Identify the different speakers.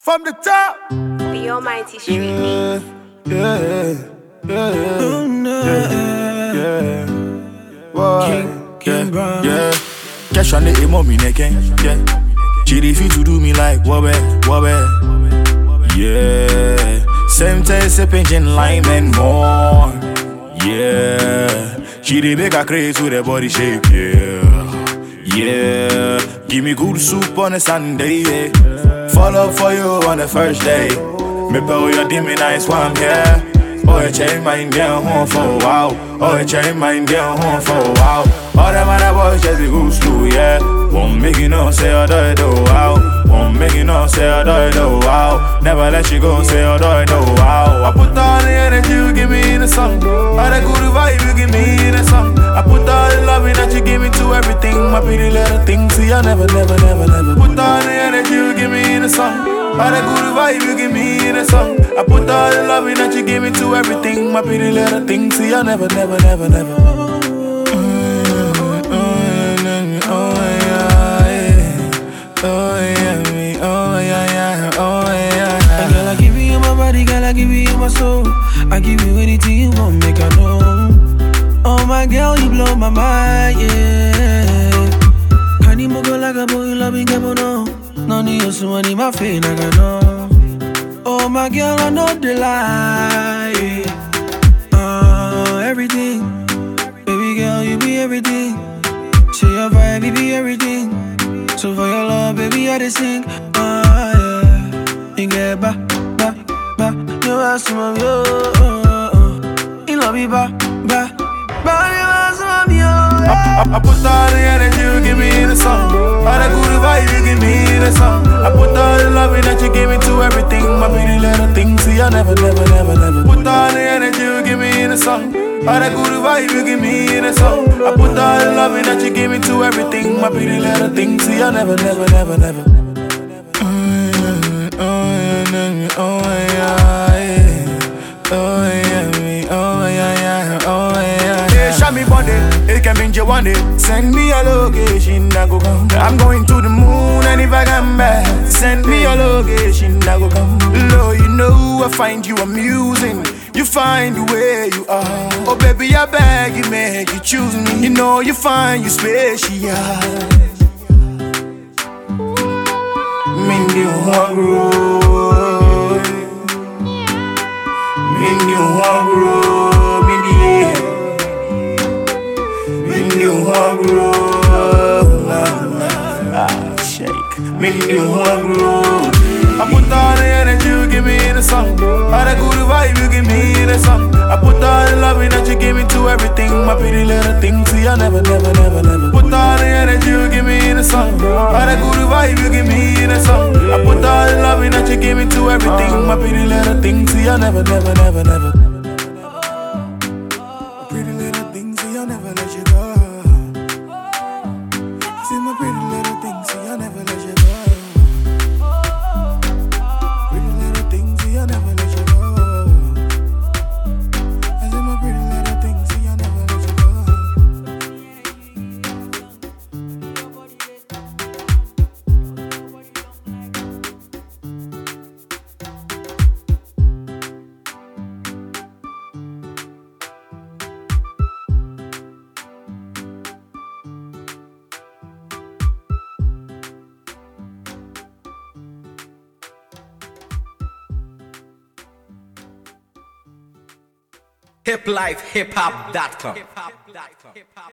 Speaker 1: From the top.
Speaker 2: The almighty street beats.
Speaker 1: King Brown. Cash on the emo me neken. She refuse to do me like wobbe. Yeah. Same taste, sipping lime and more. Yeah. She dey make her craze with her body shape. Yeah. Give me good soup on a Sunday. Yeah. Fall up for you on the first day. Me pay your dimmy nice one, yeah. Oh, you change mind down home for a while. Oh, you change mind down home for a while. All them other boys just be good slow, yeah. Won't make you know, say I do it, oh, wow. Won't make you know, say I do it, oh, wow. Never let you go, say I do it, oh, wow. I put all the energy you give me in the song. All the good vibe you give me in the song. I put all the loving that you give me to everything. My pretty little thing, see I never. Put all the energy you give me in the song. All the good vibe you give me in the song. I put all the loving that you give me to everything. My pretty little thing, see I never.
Speaker 3: Girl, I give you my body, girl, I give you my soul. I give you anything you want, make I know. Oh my girl, you blow my mind, yeah. Can you move like a boy, loving game or no? No need you so money, my face, I got no. Oh my girl, I know the lie. Everything, baby girl, you be everything. Say your vibe, you be everything. So for your love, baby, I just sing. Yeah. You get ba. You ask me, yo. You love me, ba. You ask me, yo.
Speaker 1: I put all the energy you give me in the song. All the good vibe you give me in the song. I put all the loving that you give me to everything. My pretty little thing, see I never. Put all the energy you give me in the song. All the good vibe you give me in the song. I put all the loving that you give me to everything. My pretty little thing, see I never. Show me body, it can be you one day. Send me a location, I go come. I'm going to the moon, and if I come back, send me a location, I go come. Lord, you know I find you amusing. You find the way you are. Oh baby, I beg you, make you choose me. You know you find you special. Mindy Wagro, Mindy Wagro, Mindy Wagro, shake. Mindy Wagro. I put all the energy you give me in the song. All the good vibe you give me in the song. I put all the loving that you give me to everything. My pretty little thing, see I never. Put all the energy you give me in the song. All the good vibe you give me in the song. I put all the loving that you give me to everything. My pretty little thing, see I never. Pretty little thing, see I never let you go. See my pretty little thing, see I never let you go. Pretty little thing, see I never let you go. I see my pretty little thing, see I never let you go.
Speaker 4: hiplifehiphop.com